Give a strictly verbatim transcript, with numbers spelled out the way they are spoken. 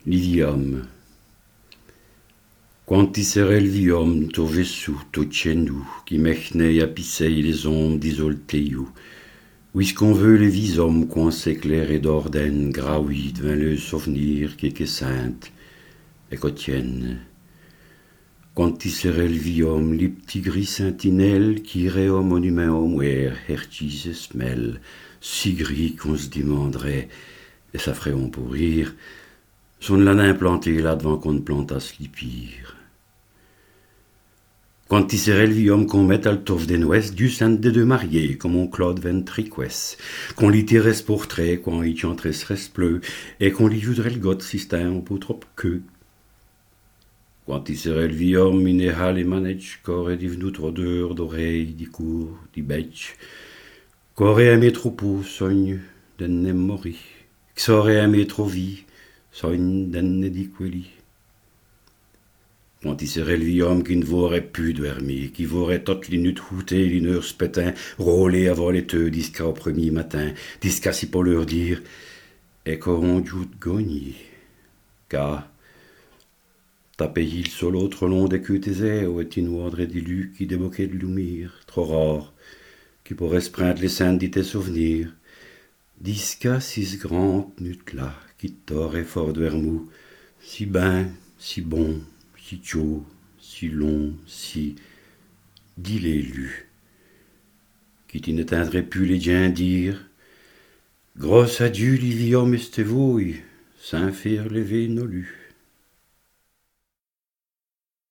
L'idiome. Quantisere il viom to vesu to tchenou, qui mechnei à pisser les ombres d'isolteiou. Puisqu'on veut les visom qu'on s'éclaire et d'orden graoui devant le souvenir qui est sainte et qu'otienne. Quantisere il viom li petits gris sentinelles qui irait au monument au mouer hertis et smell, si gris qu'on se demanderait, et ça ferait on pour rire, son lanin planté là devant qu'on ne plantasse li pire. Quand il serait le viom qu'on mette à le touf des nouesses du saint des deux mariés, comme on Claude Ventriquès, qu'on lui tirait ce portrait, quand il chanterait ce respleu, et qu'on lui jouerait le goth si c'était un peu trop que. Quand il serait le viom, il n'est les manèches, qu'aurait divenu trop d'heures d'oreilles, d'y cours, d'y bêche, qu'aurait aimé trop peau, sogne, d'un nem mori, qu'aurait aimé trop vie, sogne, d'un ne quelli. Quand il serait le viom qui ne vaurait plus dormir, qui vaurait toutes les nuits houtées, les heures spétin, rôler avant les teux, disqu'à au premier matin, disqu'à si pour leur dire, et qu'on joue de gagner. Car, t'as payé le sol autre long des queues tes airs, et une ordre d'élu qui déboquait de l'oumir, trop rare, qui pourrait se prendre les saints de tes souvenirs. Disqu'à six grandes nuits là, qui t'aurait fort de vermou, si ben, si bon, si chaud, si long, si, dit l'élu, qui t'y n'éteindrait plus les diens dire, grosse adieu, l'ivium estevouille, saint faire lever nos lus.